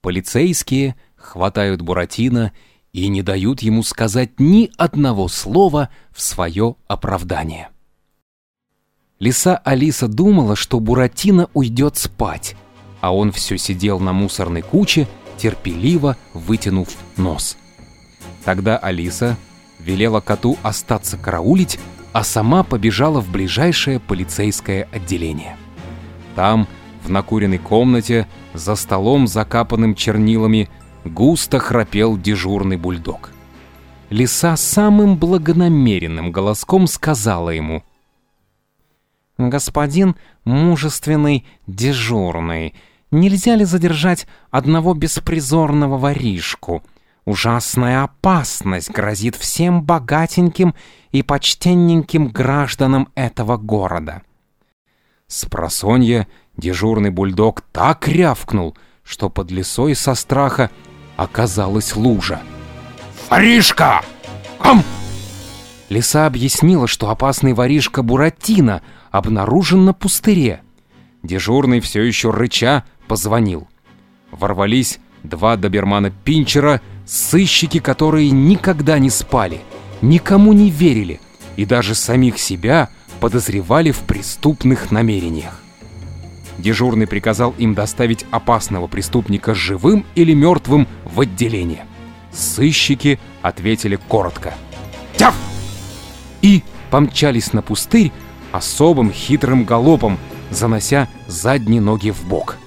Полицейские хватают Буратино и не дают ему сказать ни одного слова в свое оправдание. Лиса Алиса думала, что Буратино уйдет спать, а он все сидел на мусорной куче, терпеливо вытянув нос. Тогда Алиса велела коту остаться караулить, а сама побежала в ближайшее полицейское отделение. Там, в накуренной комнате, за столом, закапанным чернилами, густо храпел дежурный бульдог. Лиса самым благонамеренным голоском сказала ему: «Господин мужественный дежурный, нельзя ли задержать одного беспризорного воришку? Ужасная опасность грозит всем богатеньким и почтенненьким гражданам этого города». Спросонья дежурный бульдог так рявкнул, что под лисой со страха оказалась лужа. «Воришка! Кам!» Лиса объяснила, что опасный воришка Буратино обнаружен на пустыре. Дежурный, все еще рыча, позвонил. Ворвались два добермана-пинчера, сыщики, которые никогда не спали, никому не верили и даже самих себя подозревали в преступных намерениях. Дежурный приказал им доставить опасного преступника живым или мертвым в отделение. Сыщики ответили коротко: «Тяф!» и помчались на пустырь особым хитрым галопом, занося задние ноги в бок.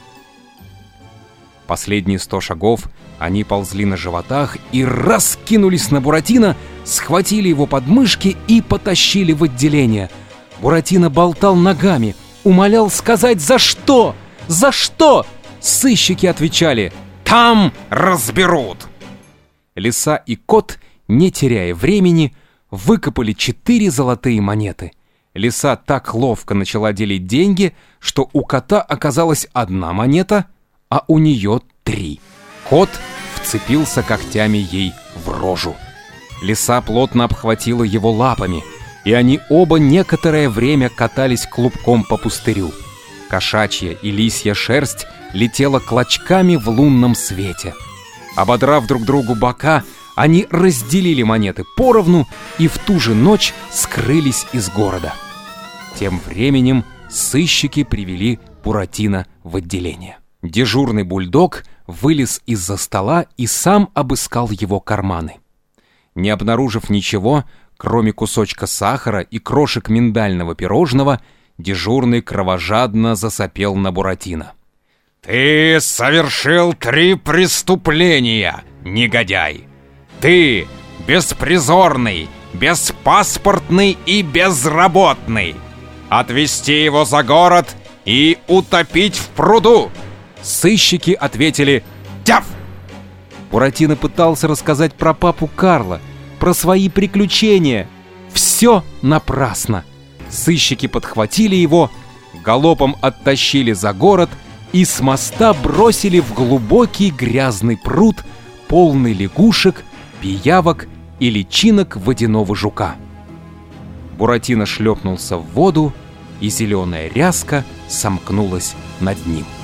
Последние 100 шагов они ползли на животах и раскинулись на Буратино, схватили его под мышки и потащили в отделение. Буратино болтал ногами, умолял сказать «За что? За что?» Сыщики отвечали: «Там разберут!» Лиса и кот, не теряя времени, выкопали 4 золотые монеты. Лиса так ловко начала делить деньги, что у кота оказалась 1 монета, а у нее 3. Кот вцепился когтями ей в рожу. Лиса плотно обхватила его лапами, и они оба некоторое время катались клубком по пустырю. Кошачья и лисья шерсть летела клочками в лунном свете. Ободрав друг другу бока, они разделили монеты поровну и в ту же ночь скрылись из города. Тем временем сыщики привели Буратино в отделение. Дежурный бульдог вылез из-за стола и сам обыскал его карманы. Не обнаружив ничего, кроме кусочка сахара и крошек миндального пирожного, дежурный кровожадно засопел на Буратино. «Ты совершил 3 преступления, негодяй! Ты беспризорный, беспаспортный и безработный! Отвезти его за город и утопить в пруду!» Сыщики ответили «Тяф!». Буратино пытался рассказать про папу Карла, про свои приключения. Все напрасно. Сыщики подхватили его, галопом оттащили за город и с моста бросили в глубокий грязный пруд, полный лягушек, пиявок и личинок водяного жука. Буратино шлепнулся в воду, и зеленая ряска сомкнулась над ним.